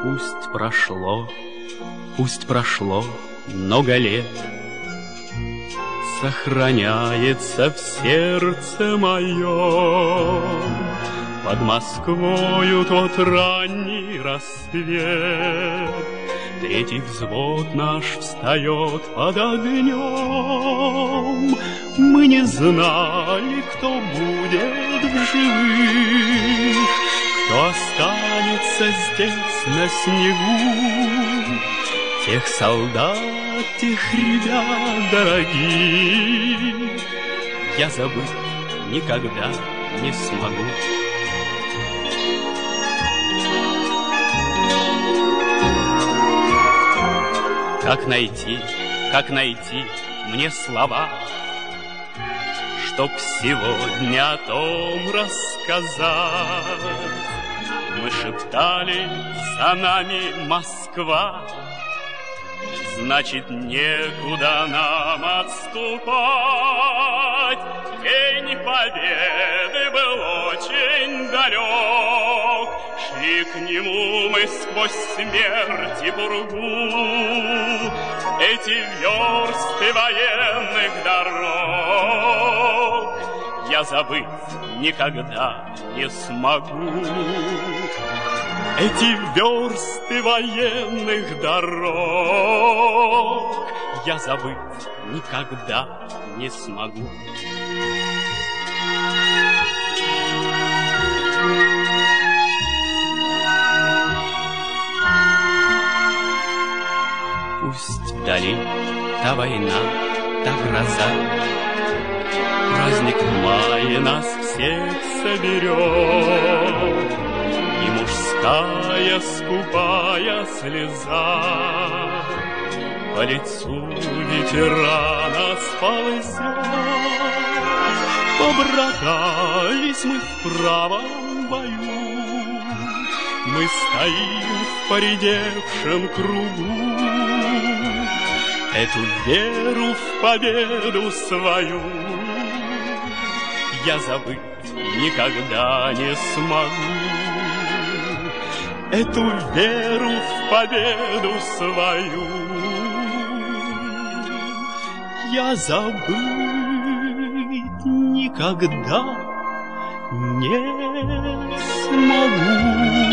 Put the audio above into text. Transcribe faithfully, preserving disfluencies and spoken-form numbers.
Пусть прошло, пусть прошло много лет, сохраняется в сердце моем под Москвою тот ранний рассвет. Третий взвод наш встает под огнем. Мы не знали, кто будет в живых, кто останется здесь на снегу. Тех солдат, тех ребят дорогих я забыть никогда не смогу. Как найти, как найти мне слова, чтоб сегодня о том рассказать? Мы шептали, за нами Москва, значит, некуда нам отступать. День победы был очень далек, шли к нему мы сквозь смерть и пургу. Эти версты военных дорог я забыть никогда не смогу. Эти версты военных дорог я забыть никогда не смогу. Пусть вдали та война, та гроза, праздник в мае нас всех соберет, и мужская скупая слеза по лицу ветерана сползет. Побратались мы в правом бою, мы стоим в поредевшем кругу. Эту веру в победу свою я забыть никогда не смогу. Эту веру в победу свою я забыть никогда не смогу.